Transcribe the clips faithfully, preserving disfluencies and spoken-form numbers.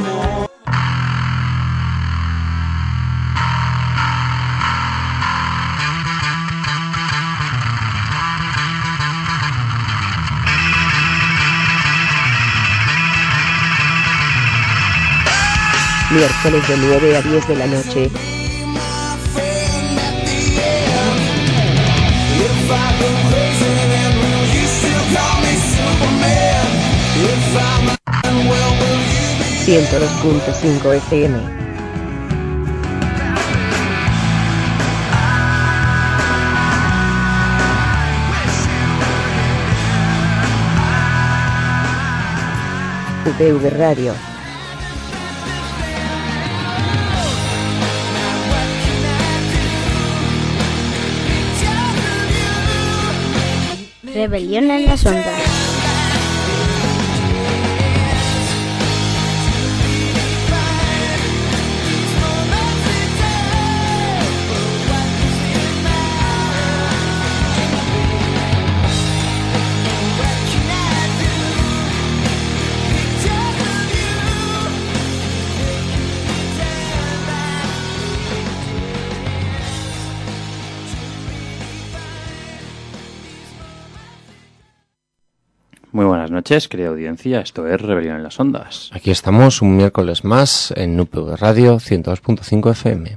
Miércoles de nueve a diez de la noche. ciento dos punto cinco F M. U P V Radio. Rebelión en las ondas. Muy buenas noches, querida audiencia, esto es Rebelión en las Ondas. Aquí estamos un miércoles más en U P V Radio ciento dos punto cinco F M.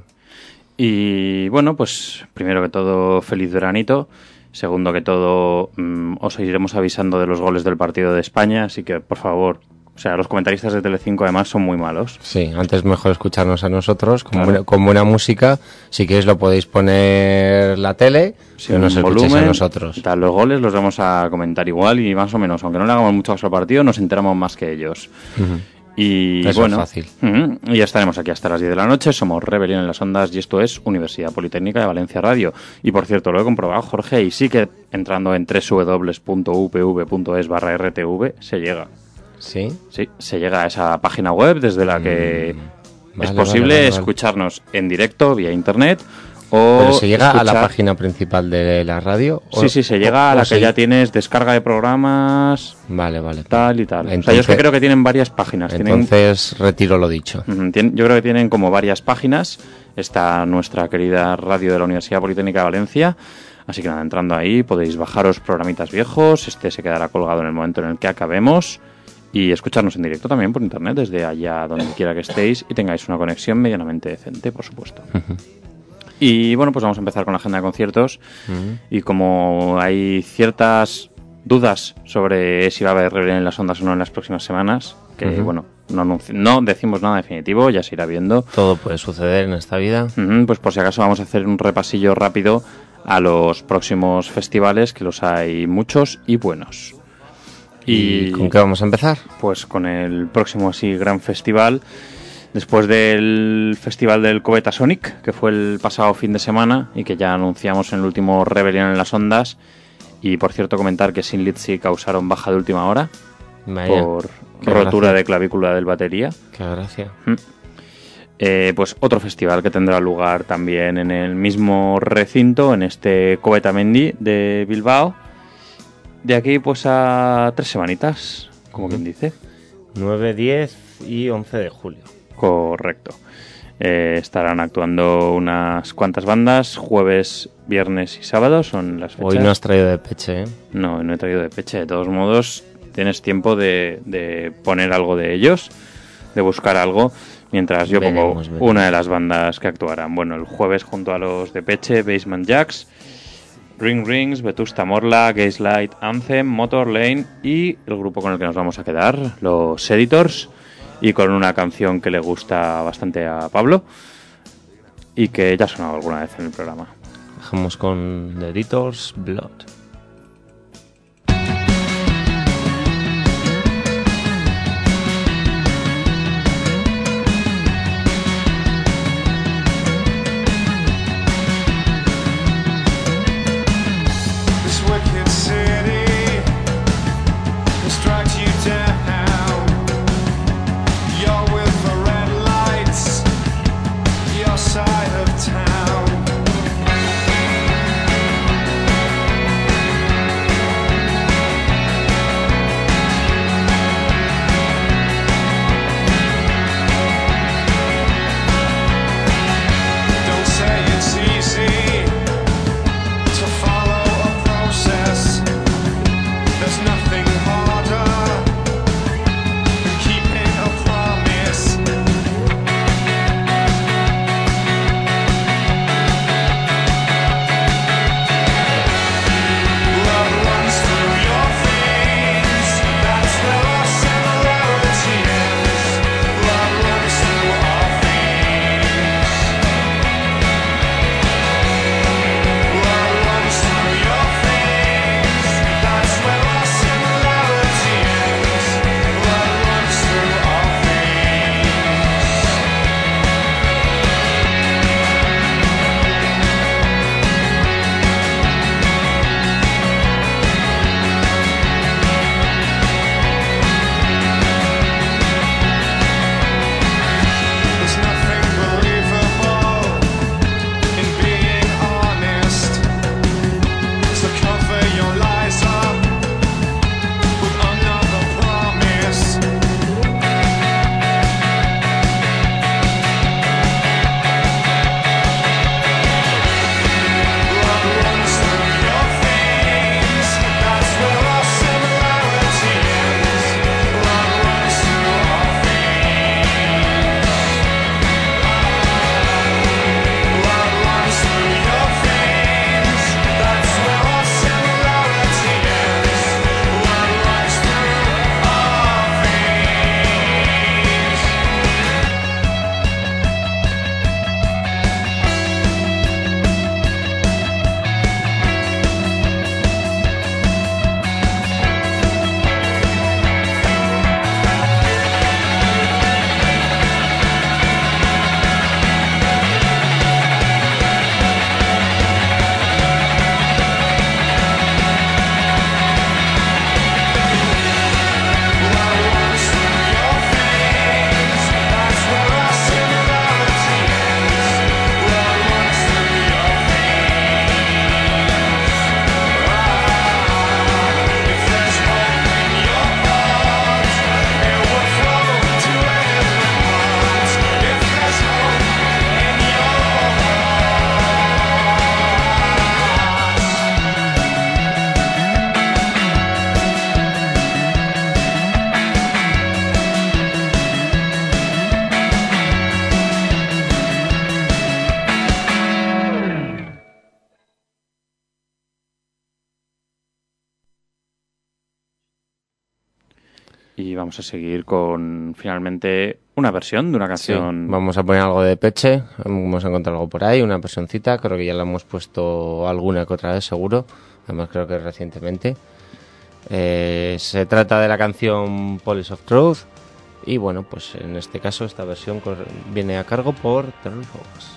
Y bueno, pues primero que todo, feliz veranito. Segundo que todo, mmm, os iremos avisando de los goles del partido de España, así que por favor, o sea, los comentaristas de Telecinco además son muy malos. Sí, antes mejor escucharnos a nosotros con, claro. buena, con buena música. Si queréis lo podéis poner la tele, si no nos escucháis a nosotros. Tal, los goles los vamos a comentar igual y más o menos, aunque no le hagamos mucho caso al partido, nos enteramos más que ellos. Uh-huh. Y Eso bueno, es fácil. Uh-huh, y ya estaremos aquí hasta las diez de la noche. Somos Rebelión en las Ondas y esto es Universidad Politécnica de Valencia Radio. Y por cierto, lo he comprobado, Jorge, y sí que entrando en doble u doble u doble u punto u p v punto es barra r t v se llega. ¿Sí? Sí, se llega a esa página web desde la que mm, vale, es posible vale, vale, vale. escucharnos en directo vía internet. O ¿Pero se llega escuchar... a la página principal de la radio? O, sí, sí, se llega o, a la se... que ya tienes descarga de programas. Vale, vale. Tal y tal. Entonces, o sea, yo es que creo que tienen varias páginas. Entonces tienen... retiro lo dicho. Uh-huh, tienen... Yo creo que tienen como varias páginas. Está nuestra querida radio de la Universidad Politécnica de Valencia. Así que nada, entrando ahí podéis bajaros programitas viejos. Este se quedará colgado en el momento en el que acabemos. Y escucharnos en directo también por internet, desde allá donde quiera que estéis y tengáis una conexión medianamente decente, por supuesto. Uh-huh. Y bueno, pues vamos a empezar con la agenda de conciertos. Uh-huh. Y como hay ciertas dudas sobre si va a haber Rebelión en las Ondas o no en las próximas semanas, que uh-huh. bueno, no, anunci- no decimos nada definitivo, ya se irá viendo. Todo puede suceder en esta vida. Uh-huh, pues por si acaso vamos a hacer un repasillo rápido a los próximos festivales, que los hay muchos y buenos. ¿Y con qué vamos a empezar? Pues con el próximo así gran festival. Después del festival del Cometa Sonic, que fue el pasado fin de semana y que ya anunciamos en el último Rebelión en las Ondas. Y por cierto comentar que Sin Litzy causaron baja de última hora. Vaya, por rotura gracia. de clavícula del batería. Qué gracia. Mm. Eh, pues otro festival que tendrá lugar también en el mismo recinto, en este Cometa Mendy de Bilbao. De aquí pues a tres semanitas, como quien dice. nueve, diez y once de julio. Correcto. Eh, estarán actuando unas cuantas bandas, jueves, viernes y sábado son las fechas. Hoy no has traído de peche, ¿eh? No, no he traído de peche. De todos modos, tienes tiempo de, de poner algo de ellos, de buscar algo, mientras yo veremos, pongo veremos. una de las bandas que actuarán. Bueno, el jueves junto a los de peche, Basement Jaxx, Ring Rings, Vetusta Morla, Gaslight, Anthem, Motor Lane y el grupo con el que nos vamos a quedar, los Editors, y con una canción que le gusta bastante a Pablo y que ya ha sonado alguna vez en el programa. Dejamos con The Editors, Blood. Side of town. Y vamos a seguir con, finalmente, una versión de una canción. Sí, vamos a poner algo de Depeche. Hemos encontrado algo por ahí, una versioncita. Creo que ya la hemos puesto alguna que otra vez, seguro. Además, creo que recientemente. Eh, se trata de la canción Police of Truth. Y bueno, pues en este caso, esta versión viene a cargo por Terry Hawks.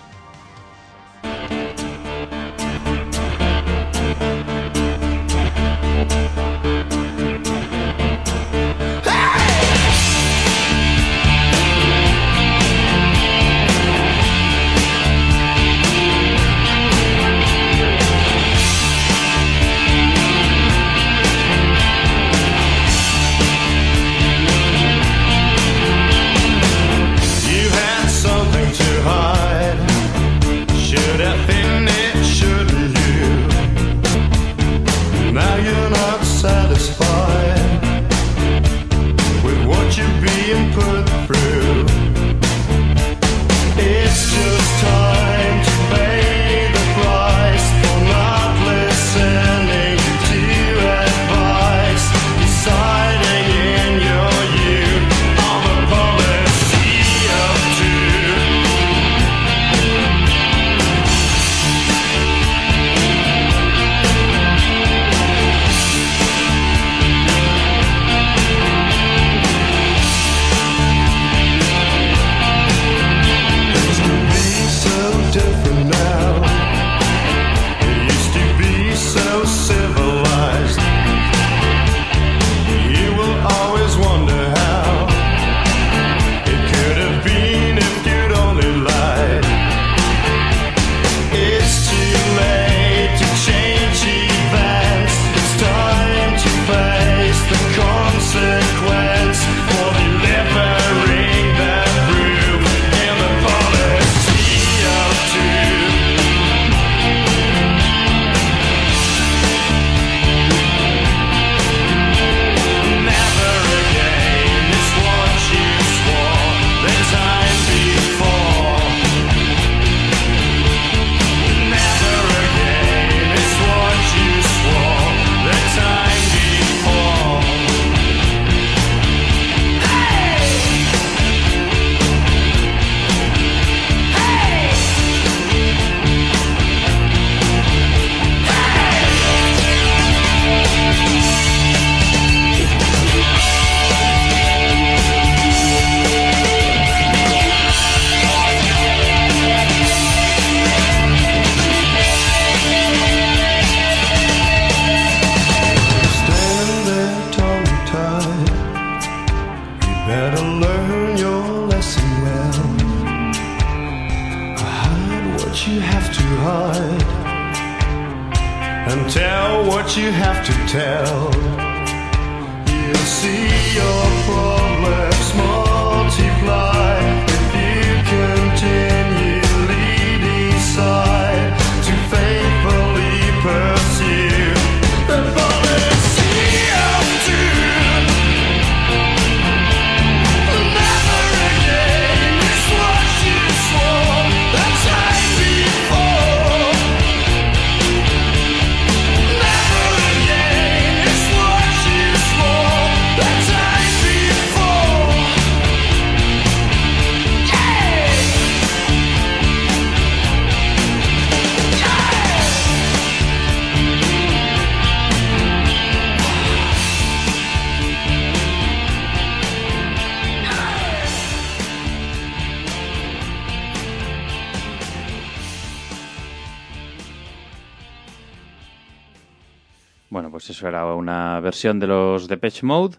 Bueno, pues eso era una versión de los Depeche Mode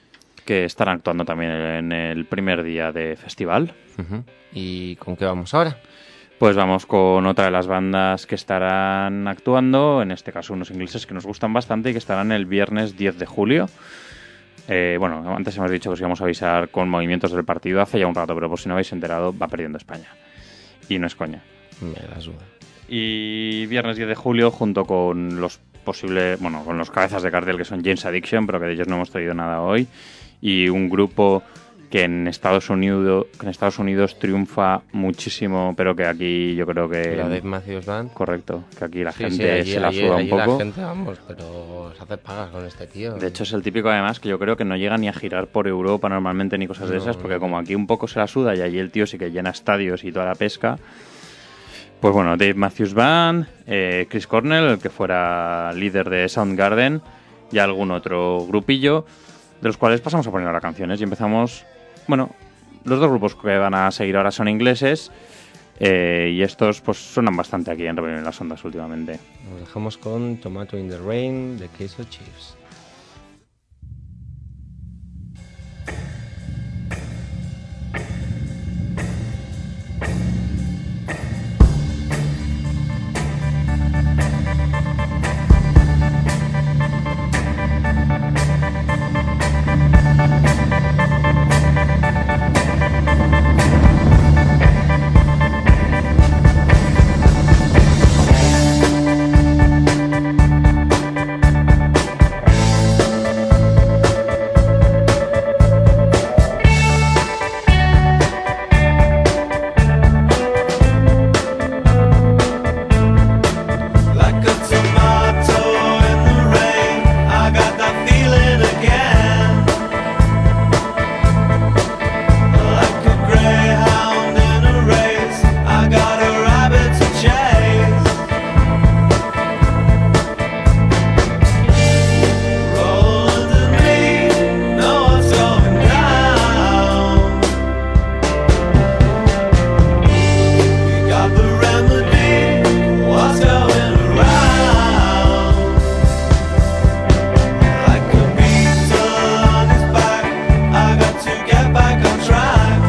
que estarán actuando también en el primer día de festival. Uh-huh. ¿Y con qué vamos ahora? Pues vamos con otra de las bandas que estarán actuando, en este caso unos ingleses que nos gustan bastante y que estarán el viernes diez de julio. Eh, bueno, antes hemos dicho que os íbamos a avisar con movimientos del partido hace ya un rato, pero por si no habéis enterado, va perdiendo España. Y no es coña. Me la suda. Y viernes diez de julio, junto con los posibles, bueno, con los cabezas de cartel que son James Addiction, pero que de ellos no hemos traído nada hoy, y un grupo que en Estados Unidos, que en Estados Unidos triunfa muchísimo, pero que aquí yo creo que... La Dave Matthews Band. Correcto, que aquí la Sí, gente sí, allí, se la allí- suda allí un poco. la gente, vamos, pero se hace pagas con este tío. De hecho, es el típico, además, que yo creo que no llega ni a girar por Europa normalmente ni cosas de No, esas, porque no. como aquí un poco se la suda y allí el tío sí que llena estadios y toda la pesca. Pues bueno, Dave Matthews Band, eh, Chris Cornell, el que fuera líder de Soundgarden, y algún otro grupillo, de los cuales pasamos a poner ahora canciones. Y empezamos, bueno, los dos grupos que van a seguir ahora son ingleses, eh, y estos pues suenan bastante aquí en Rebelión en las Ondas últimamente. Nos dejamos con Tomato in the Rain de Queso Chiefs. Like a tomato in the rain, I got that feeling again. Like a greyhound in a race, I got a rabbit to chase. Roll underneath, know what's going down. You got the remedy, what's going around? Like a beetle on his back, I got to get back on track.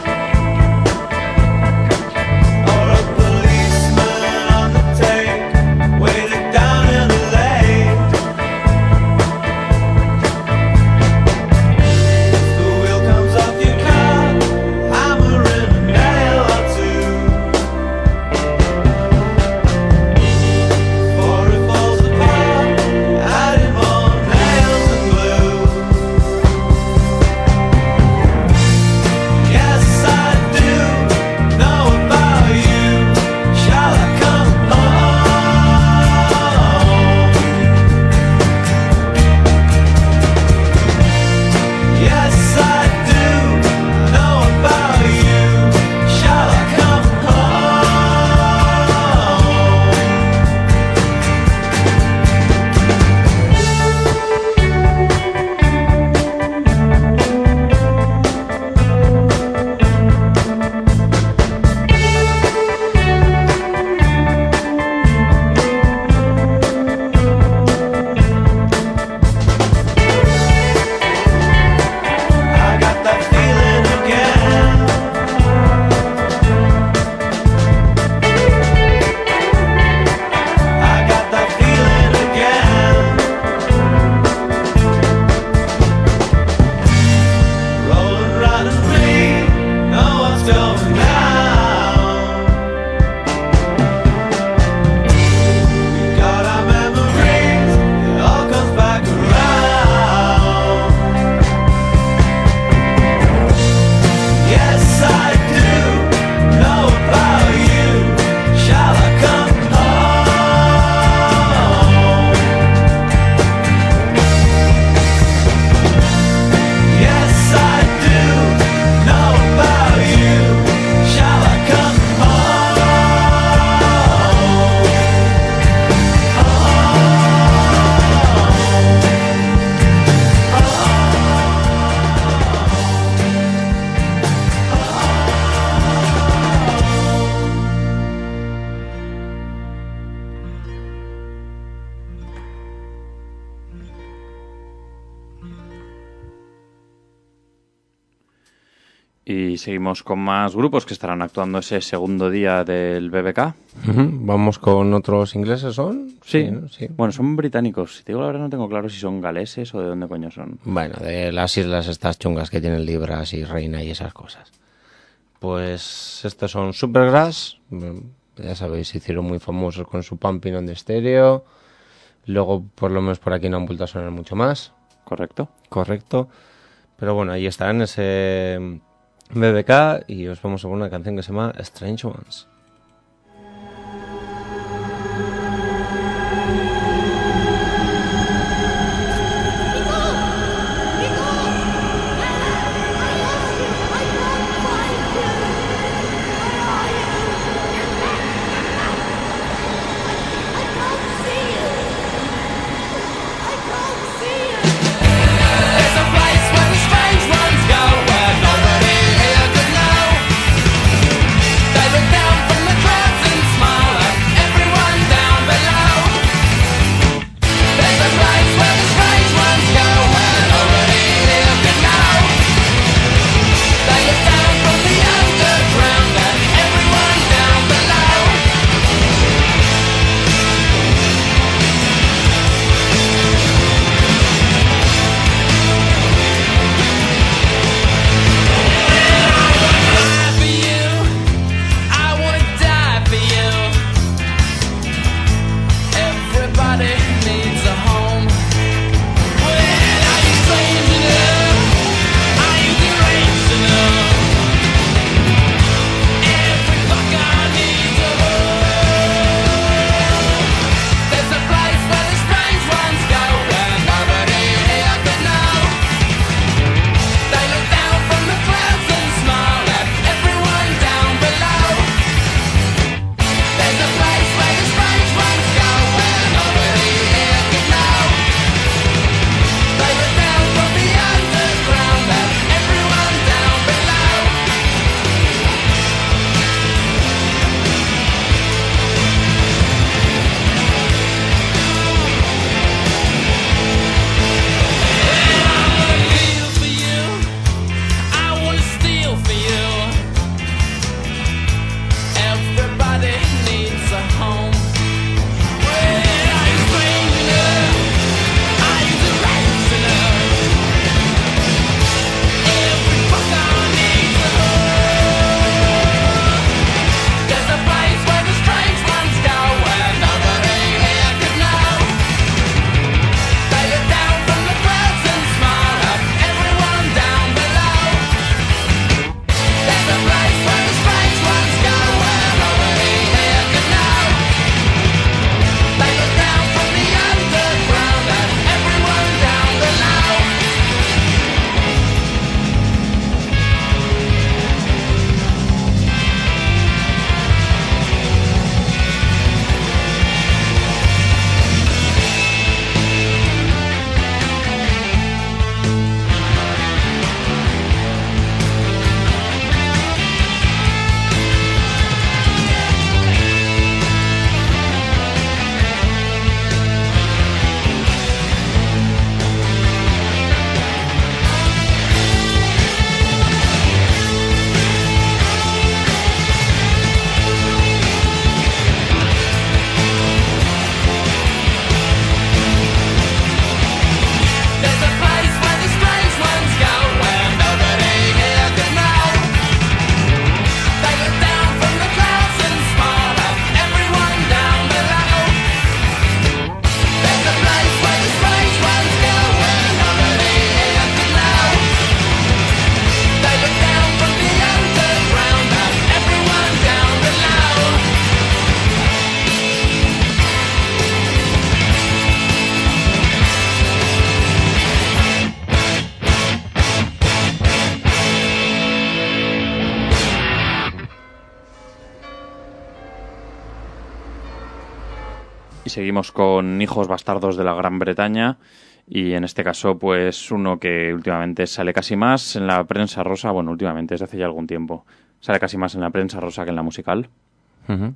Or a policeman on the take, weighted down in a lake. The wheel comes off your car, hammering a nail or two. Before it falls apart, adding more nails and glue. Yes, I do know about you. Shall I come home? Yes, I do know about you. Shall I come home? I got that feeling again. I got that feeling again. Rolling right at me, know what's going down. We got our memories, it all comes back around. Yes, I do know about you. Shall I come home? Yes, I do know about you. Shall I come Y seguimos con más grupos que estarán actuando ese segundo día del B B K. Ujú. Vamos con otros ingleses, ¿son? Sí. ¿no? Sí. Bueno, son británicos. Si te digo la verdad, no tengo claro si son galeses o de dónde coño son. Bueno, de las islas estas chungas que tienen Libras y Reina y esas cosas. Pues estos son Supergrass. Mm, Ya sabéis, se hicieron muy famosos con su Pumping on the Stereo. Luego, por lo menos por aquí no han vuelto a sonar mucho más. ¿Correcto? Correcto. Pero bueno, ahí está en ese B B K y os vamos a poner una canción que se llama Strange Ones. Y seguimos con Hijos Bastardos de la Gran Bretaña, y en este caso pues uno que últimamente sale casi más en la prensa rosa, bueno, últimamente, desde hace ya algún tiempo, sale casi más en la prensa rosa que en la musical. Uh-huh.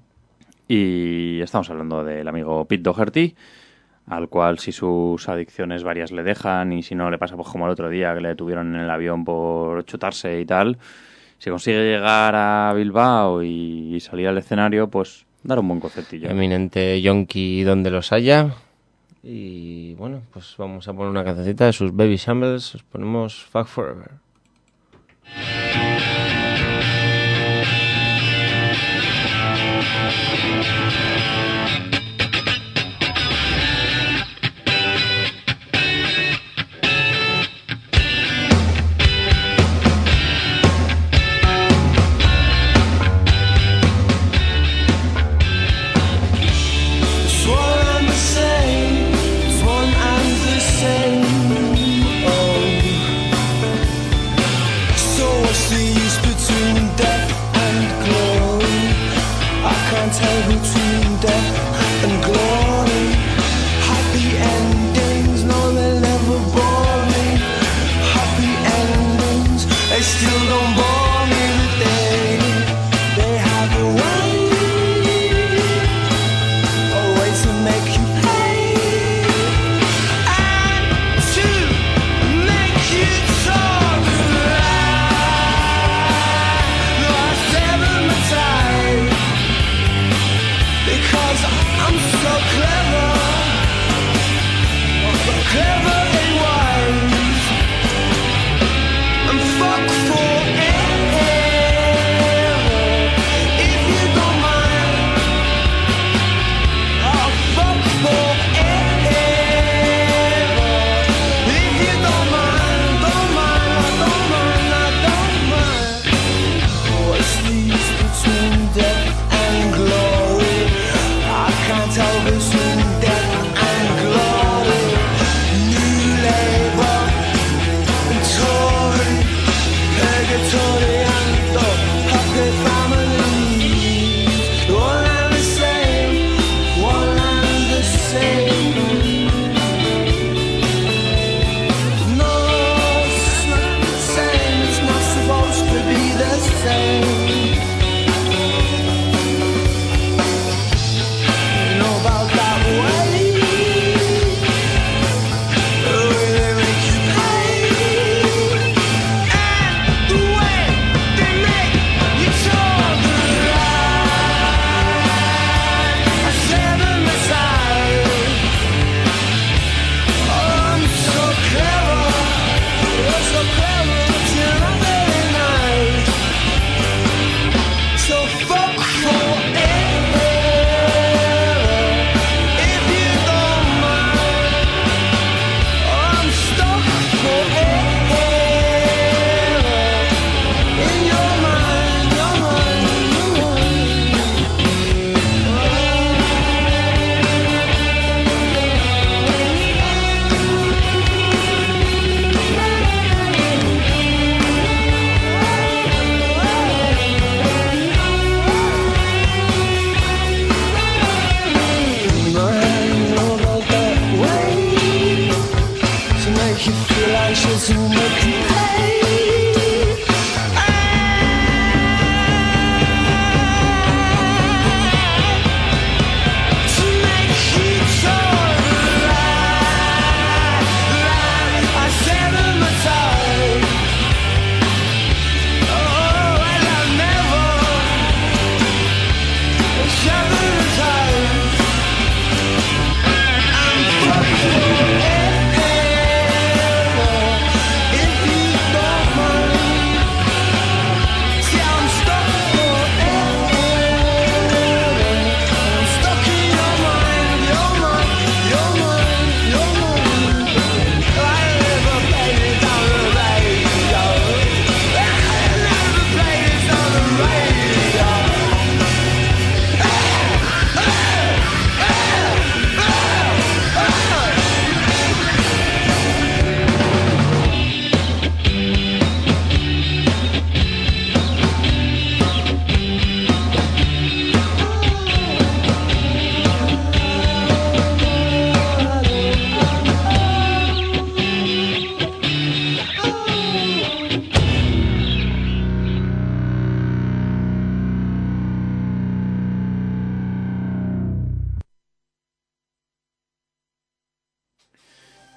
Y estamos hablando del amigo Pete Doherty, al cual si sus adicciones varias le dejan y si no le pasa pues como el otro día que le detuvieron en el avión por chutarse y tal, si consigue llegar a Bilbao y, y salir al escenario, pues dar un buen concertillo. Eminente yonki donde los haya. Y bueno, pues vamos a poner una cancioncita de sus Baby Shambles. Os ponemos Fuck Forever.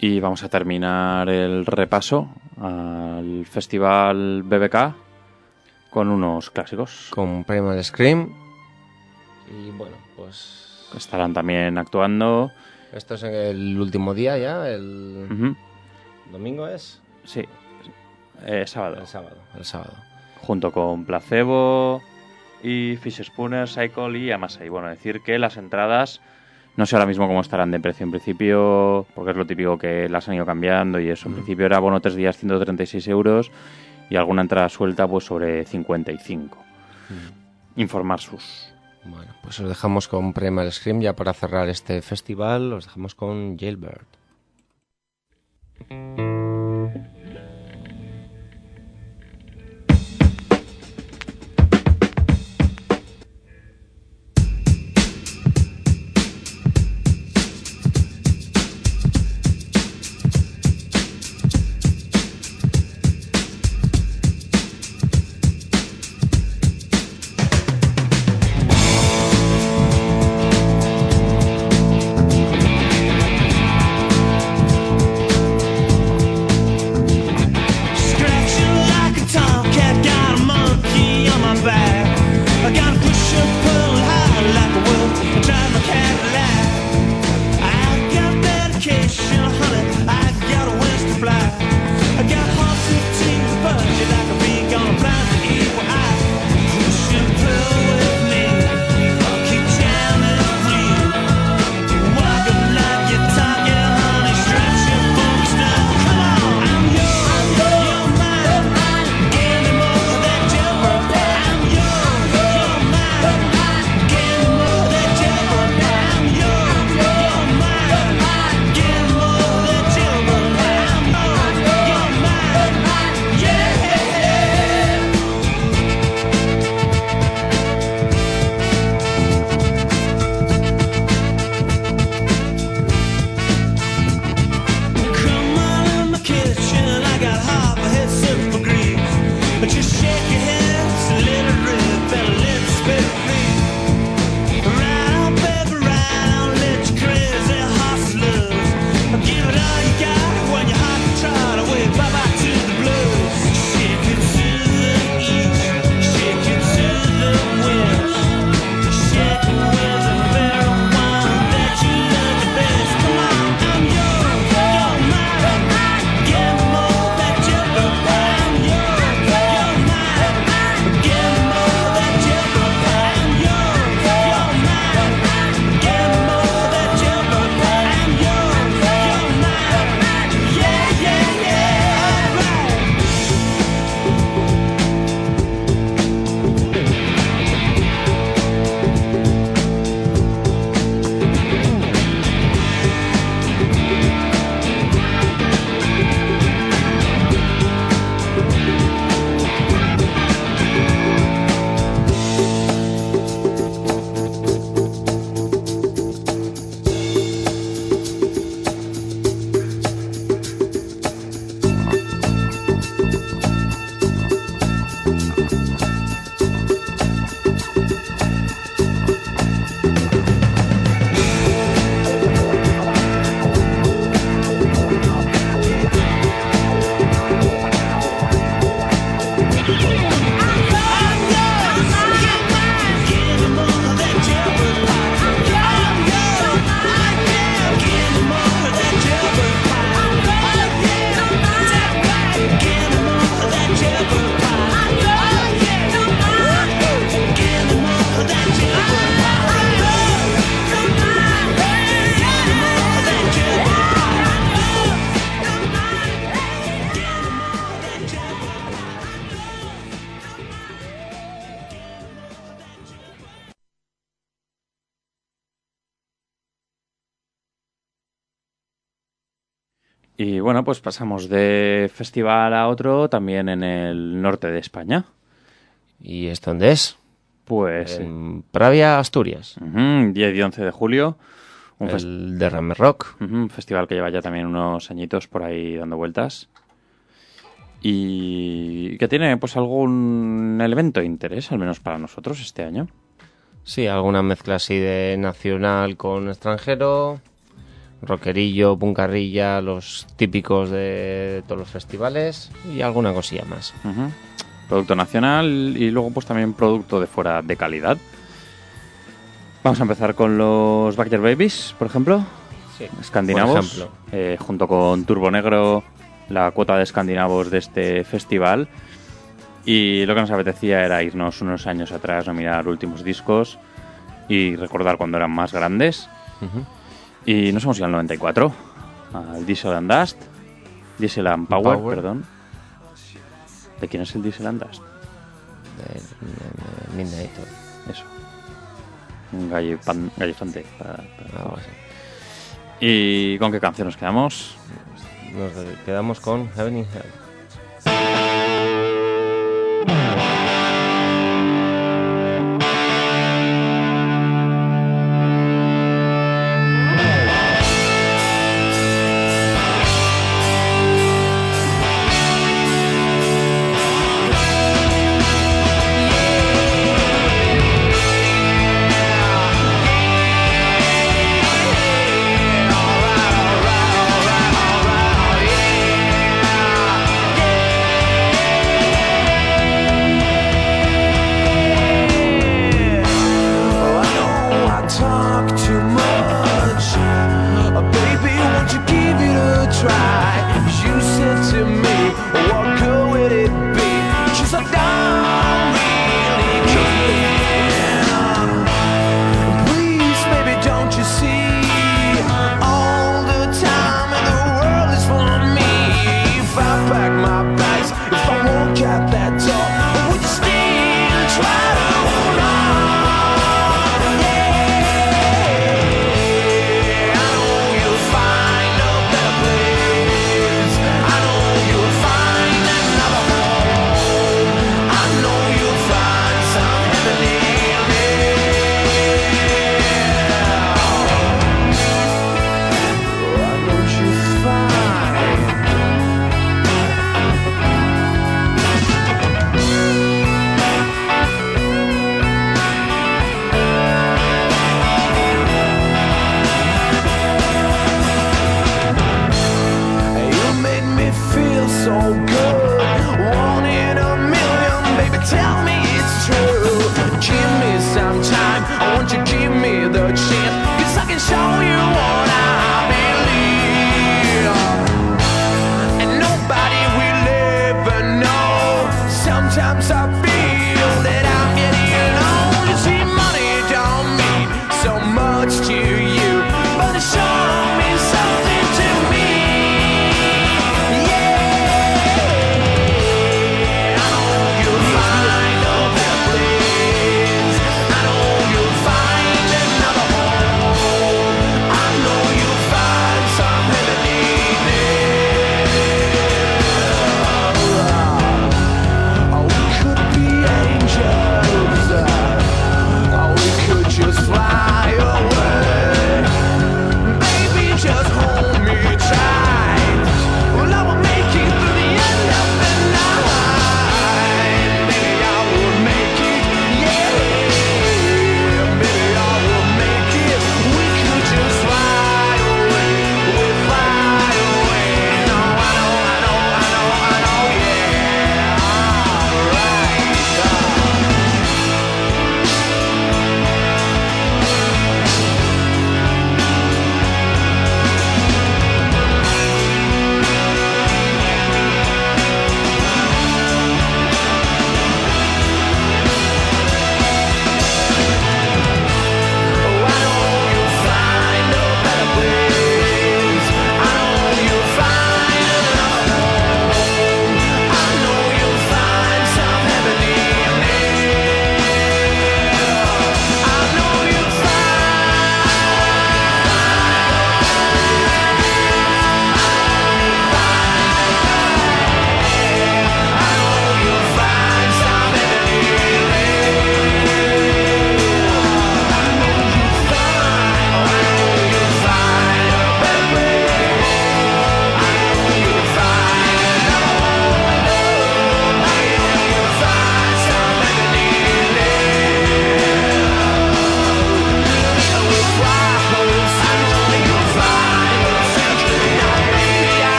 Y vamos a terminar el repaso al Festival B B K con unos clásicos. Con Primal Scream. Y bueno, pues... Estarán también actuando. Esto es el último día ya, el... Uh-huh. ¿Domingo es? Sí, eh, sábado. El sábado, el sábado. Junto con Placebo y Fish Spooner, Cycle y Amasai. Bueno, decir que las entradas... No sé ahora mismo cómo estarán de precio. En principio, porque es lo típico que las han ido cambiando y eso. En mm. principio era bono tres días ciento treinta y seis euros y alguna entrada suelta pues sobre cincuenta y cinco. Mm. Informar sus. Bueno, pues os dejamos con Primal Scream ya para cerrar este festival. Os dejamos con Jailbird. Y bueno, pues pasamos de festival a otro también en el norte de España. ¿Y es dónde es? Pues en Pravia, Asturias. Uh-huh, diez y once de julio. Un el fest- Derrame Rock. Uh-huh, un festival que lleva ya también unos añitos por ahí dando vueltas. Y que tiene pues algún elemento de interés, al menos para nosotros este año. Sí, alguna mezcla así de nacional con extranjero. rockerillo, puncarrilla, los típicos de todos los festivales y alguna cosilla más. Uh-huh. Producto nacional y luego pues también producto de fuera de calidad. Vamos a empezar con los Backyard Babies, por ejemplo. Sí, escandinavos. por ejemplo. Eh, junto con Turbo Negro, la cuota de escandinavos de este festival. Y lo que nos apetecía era irnos unos años atrás a mirar últimos discos y recordar cuando eran más grandes. Uh-huh. Y nos hemos ido al noventa y cuatro, al Diesel and Dust. Diesel and Power, Power. perdón. ¿De quién es el Diesel and Dust? De, de, de Midnight Oil. Eso. Un gallipan- gallifante. Para, para... Algo así. ¿Y con qué canción nos quedamos? Nos quedamos con Heaven in Hell. Alright, alright, alright, alright, yeah.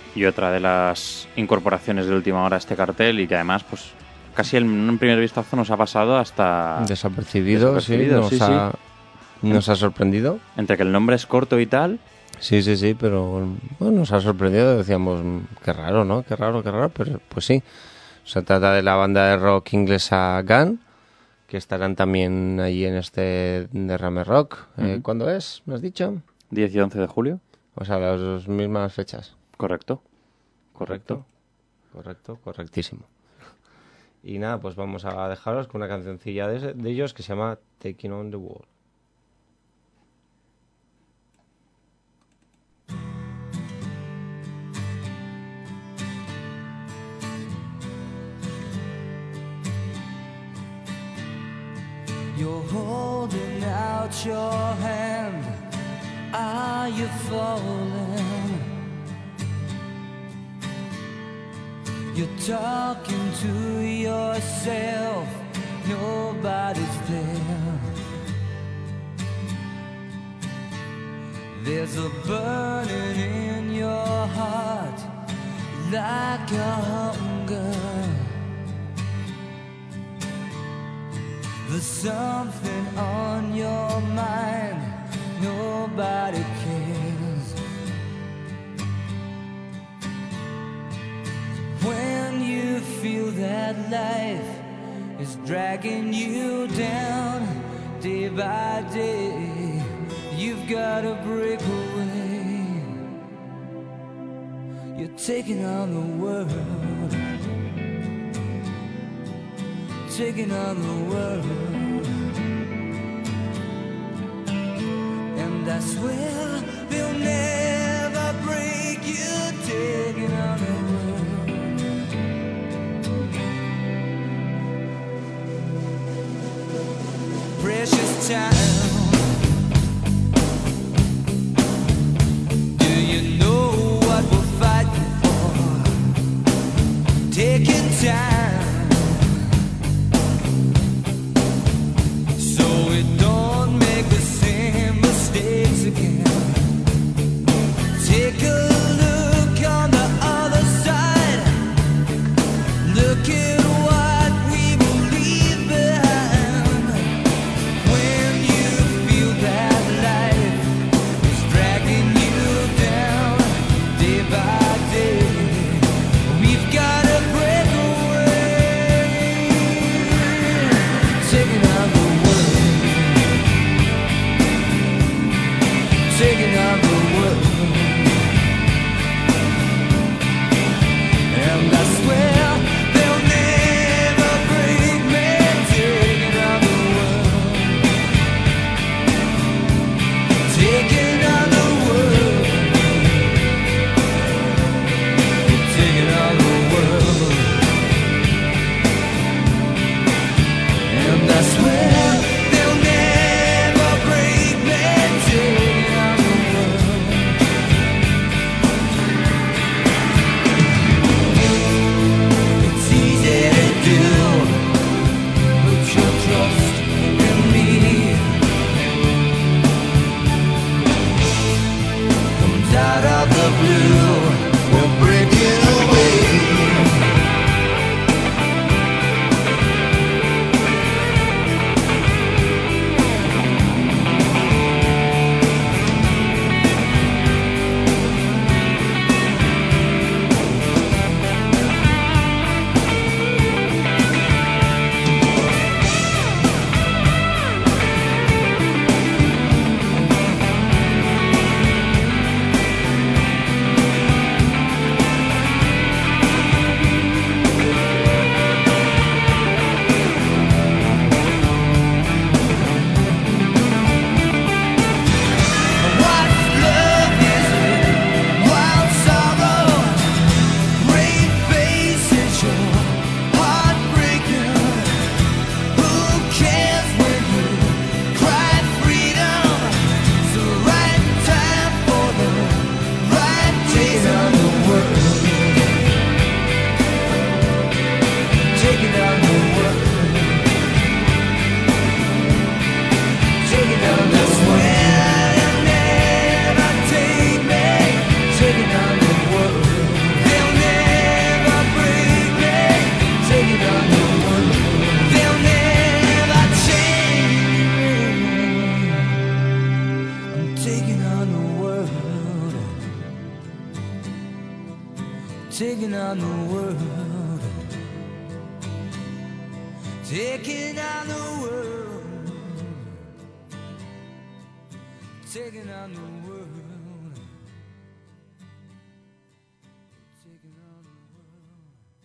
y otra de las incorporaciones de última hora a este cartel y que además, pues casi en un primer vistazo nos ha pasado hasta... Desapercibido, desapercibido sí, nos, sí, ha, sí. nos ha sorprendido. Entre que el nombre es corto y tal... Sí, sí, sí, pero bueno, nos ha sorprendido, decíamos, qué raro, ¿no? Qué raro, qué raro, pero pues sí. Se trata de la banda de rock inglesa Gun, que estarán también allí en este Derrame Rock. Uh-huh. Eh, ¿Cuándo es? ¿Me has dicho? diez y once de julio. O sea, las dos mismas fechas. Correcto. Correcto. Correcto, correctísimo. Y nada, pues vamos a dejaros con una cancioncilla de, de ellos que se llama Taking on the Wall. You're holding out your hand. Are you falling? You're talking to yourself. Nobody's there. There's a burning in your heart like a hunger. There's something on your mind, nobody cares. When you feel that life is dragging you down day by day, you've got to break away. You're taking on the world, taking on the world, and I swear they'll never break you. Taking on the world, precious time. Do you know what we're fighting for? Take your time. Look at what we will leave behind when you taking on the world, taking on the world, taking on the world, taking on the world.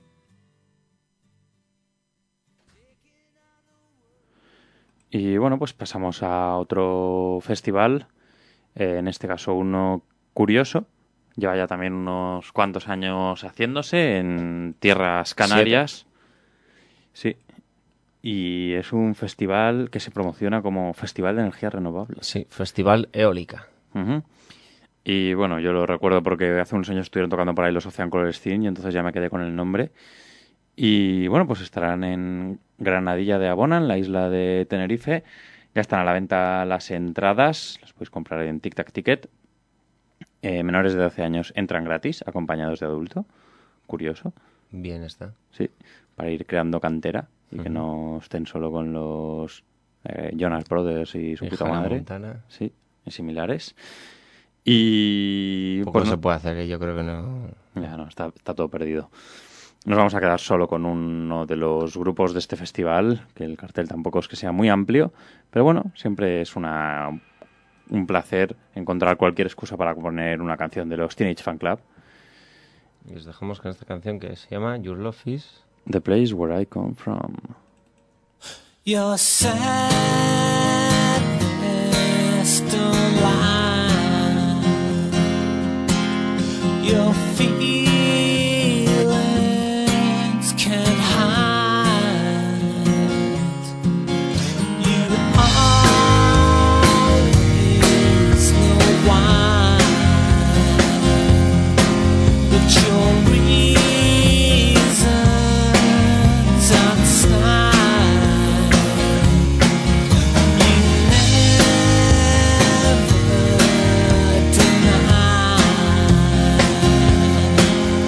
Y bueno, pues pasamos a otro festival, eh, en este caso uno curioso. Lleva ya también unos cuantos años haciéndose en tierras canarias. Siete. Sí. Y es un festival que se promociona como Festival de Energías Renovables. Sí, Festival Eólica. Uh-huh. Y bueno, yo lo recuerdo porque hace unos años estuvieron tocando por ahí los Ocean Color Scene y entonces ya me quedé con el nombre. Y bueno, pues estarán en Granadilla de Abona, en la isla de Tenerife. Ya están a la venta las entradas, las podéis comprar en Tic Tac Ticket. Eh, menores de doce años entran gratis, acompañados de adulto. Curioso. Bien está. Sí, para ir creando cantera y uh-huh. que no estén solo con los eh, Jonas Brothers y su y puta Hannah madre. Montana. Sí, y similares. Y poco pues se no, puede hacer, que yo creo que no. Ya no, está, está todo perdido. Nos vamos a quedar solo con uno de los grupos de este festival, que el cartel tampoco es que sea muy amplio, pero bueno, siempre es una un placer encontrar cualquier excusa para poner una canción de los Teenage Fan Club. Y os dejamos con esta canción que se llama Your Love Is The Place Where I Come From. Your sadness don't lie. Your feelings can't hide. You always know why, but your reasons outside. You never deny.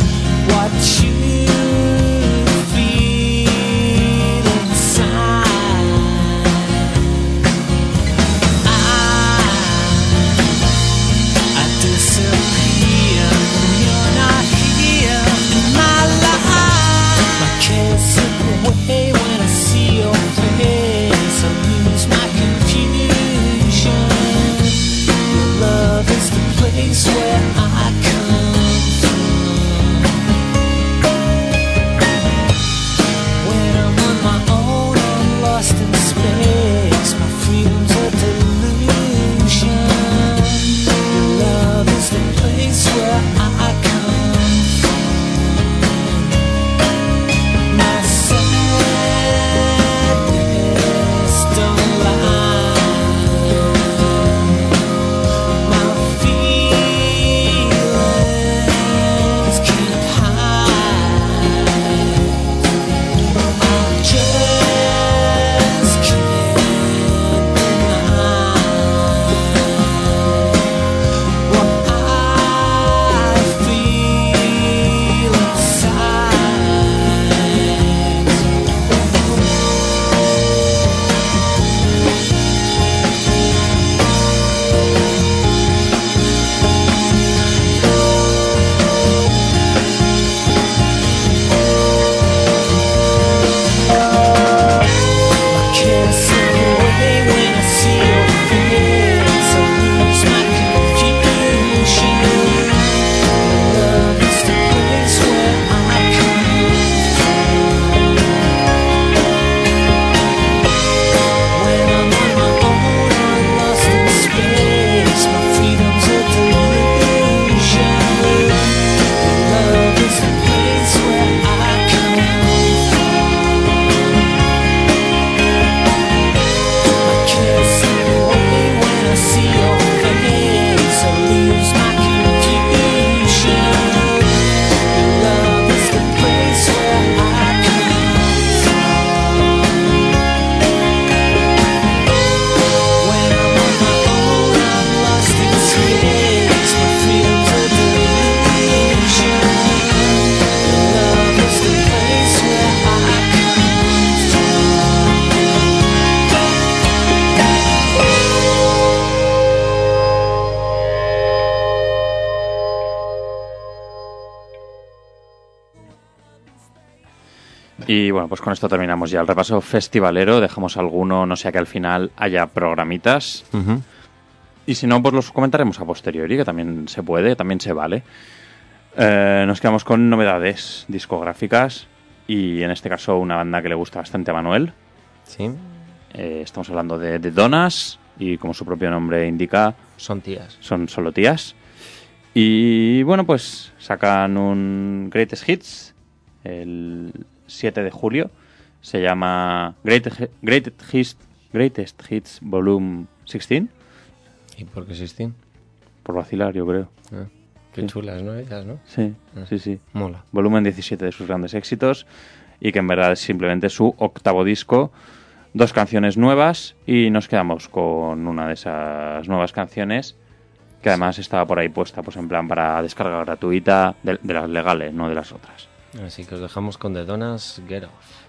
Y bueno, pues con esto terminamos ya el repaso festivalero. Dejamos alguno, no sea que al final haya programitas. Uh-huh. Y si no, pues los comentaremos a posteriori, que también se puede, también se vale. Eh, nos quedamos con novedades discográficas. Y en este caso una banda que le gusta bastante a Manuel. Sí. Eh, estamos hablando de, de Donas. Y como su propio nombre indica, Son tías. son solo tías. Y bueno, pues sacan un Greatest Hits el siete de julio. Se llama Greatest, Greatest, Hits, Greatest Hits Volume dieciséis. ¿Y por qué sixteen? Por vacilar, yo creo. Ah, qué Sí. chulas, ¿no? Ellas, ¿no? Sí, Ah. sí, sí. Mola. Volumen diecisiete de sus grandes éxitos. Y que en verdad es simplemente su octavo disco. Dos canciones nuevas. Y nos quedamos con una de esas nuevas canciones. Que además estaba por ahí puesta, pues en plan para descarga gratuita de, de las legales, no de las otras. Así que os dejamos con The Donas, Get Off.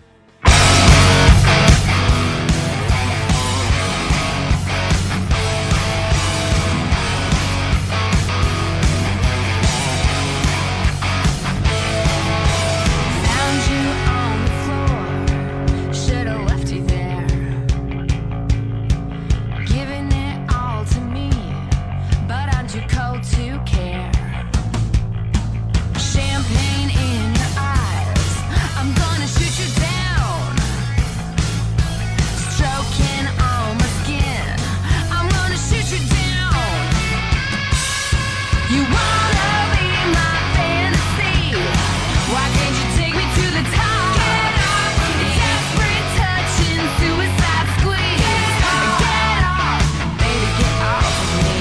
Found you on the floor, should've left you there, giving it all to me, but aren't you cold to care? Champagne in your eyes, I'm gonna shoot you down, stroking on my skin, I'm gonna shoot you down. You wanna be my fantasy, why can't you take me to the top? Get off of me. Desperate touching, suicide squeeze. Get off, baby, get off of me.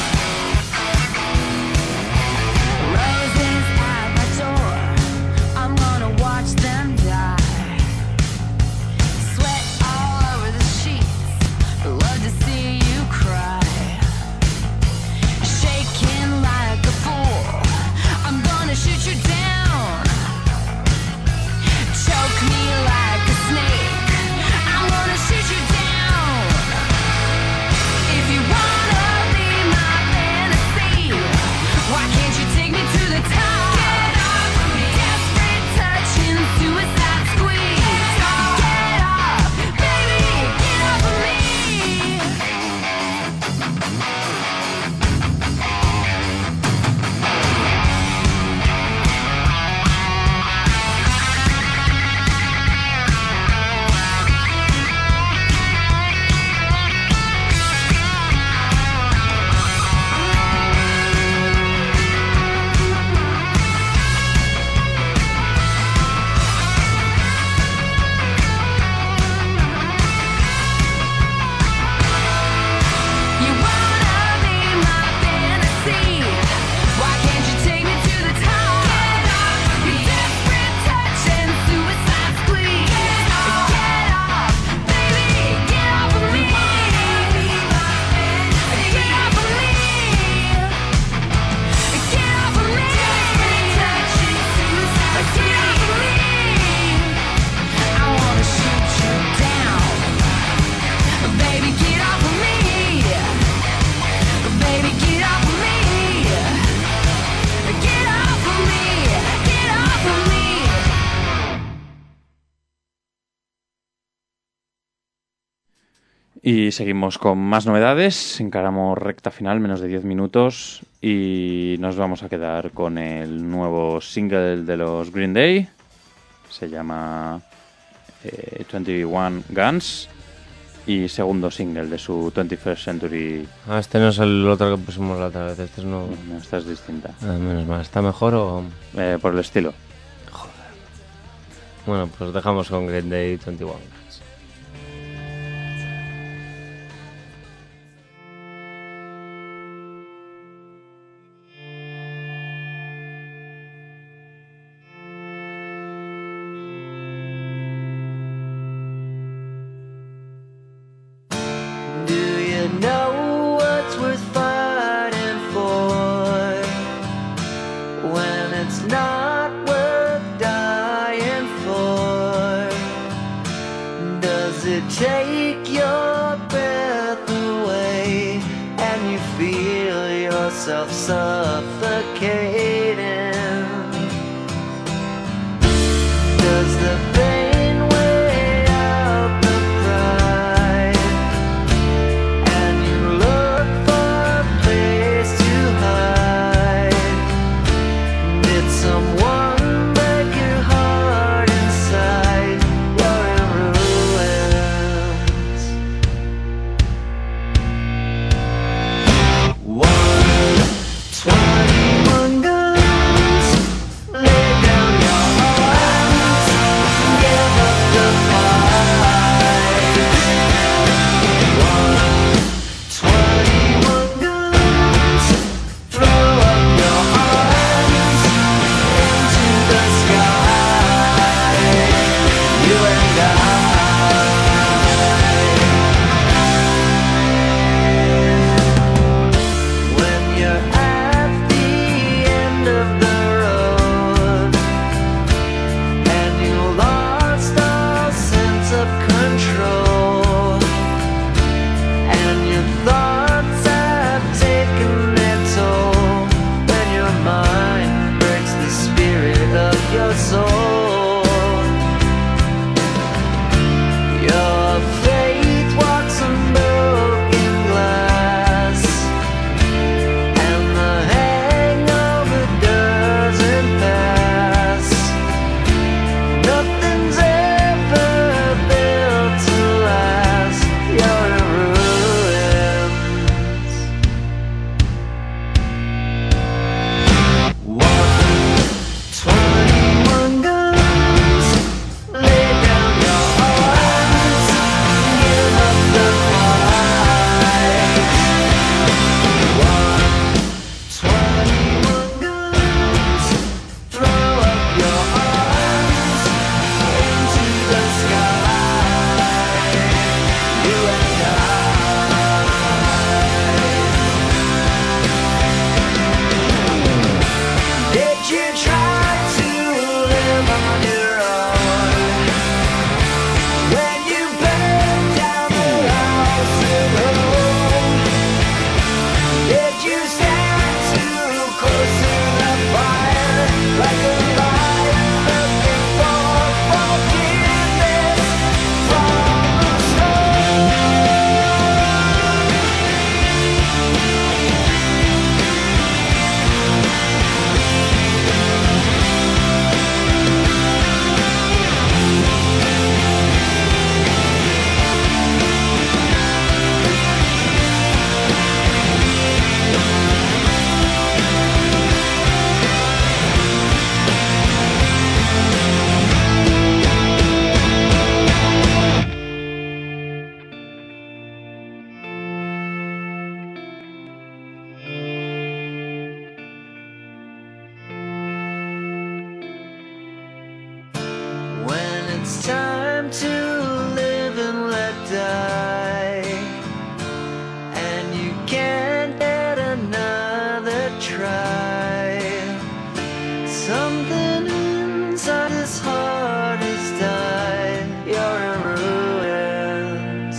Roses at my door, I'm gonna watch them die. Sweat all over the sheets, love to see you cry. Shaking like a fool, I'm gonna shoot you down. Choke me like a snake, I'm gonna shoot you down. If you wanna be my fantasy, why can't you take me to the top? Get off of me. Desperate touching, suicide squeeze. Get off, baby, get off of me. You wanna be my fantasy, why can't you take me to the top? Get off of me. Desperate touch and suicide squeeze. Get off, baby, get off of me. Get off of me. Get off of me. Get off of me. I wanna shoot you down. Baby, get off of me. Baby, get off of me. Get off of me. Get off of me. Y seguimos con más novedades. Encaramos recta final, menos de diez minutos. Y nos vamos a quedar con el nuevo single de los Green Day. Se llama eh, veintiuno Guns. Y segundo single de su twenty-first Century. Ah, este no es el otro que pusimos la otra vez. Este es no. No, esta es distinta. Ah, menos mal. ¿Está mejor o...? Eh, por el estilo. Bueno, pues dejamos con Green Day veintiuno. Do you know what's worth fighting for when it's not worth dying for? Does it take your breath away and you feel yourself suffocating? Does the your soul. Your faith walks on broken glass, and the hangover doesn't pass. Nothing's ever built to last. You're in ruins. One, twenty-one guns. Lay down your arms. Give up the fight. One, twenty-one guns. Throw up your arms into the sky. You and I. Did you try to live on your own when you burned down the house at home? Did you stand too close to the fire like a lion looking for forgiveness from the stone? When it's time to live and let die, and you can't get another try, something inside his heart has died. You're in ruins.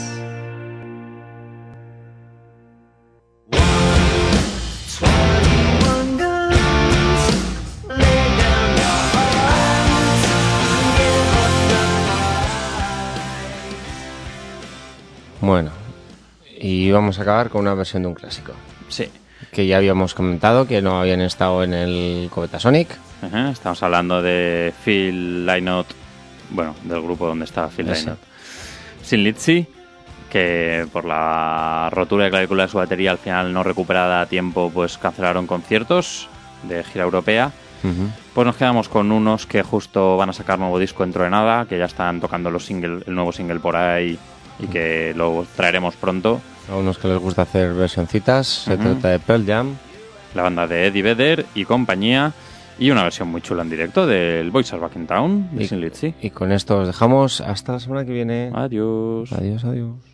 Twenty-one guns. Lay down your arms. Give up the fight. Bueno, y vamos a acabar con una versión de un clásico Sí. que ya habíamos comentado que no habían estado en el Cometa Sonic. Ajá, estamos hablando de Phil Lynott, bueno, del grupo donde estaba Phil Ese. Lynott. Sin Lizzy, que por la rotura de clavícula de su batería al final no recuperada a tiempo, pues cancelaron conciertos de gira europea. Ujú. Pues nos quedamos con unos que justo van a sacar nuevo disco dentro de nada, que ya están tocando los single, el nuevo single por ahí y que lo traeremos pronto. A unos que les gusta hacer versioncitas, se Ujú. trata de Pearl Jam. La banda de Eddie Vedder y compañía, y una versión muy chula en directo del Boys Are Back in Town de Y- Sin Lizzy. Y con esto os dejamos hasta la semana que viene. Adiós. Adiós, adiós.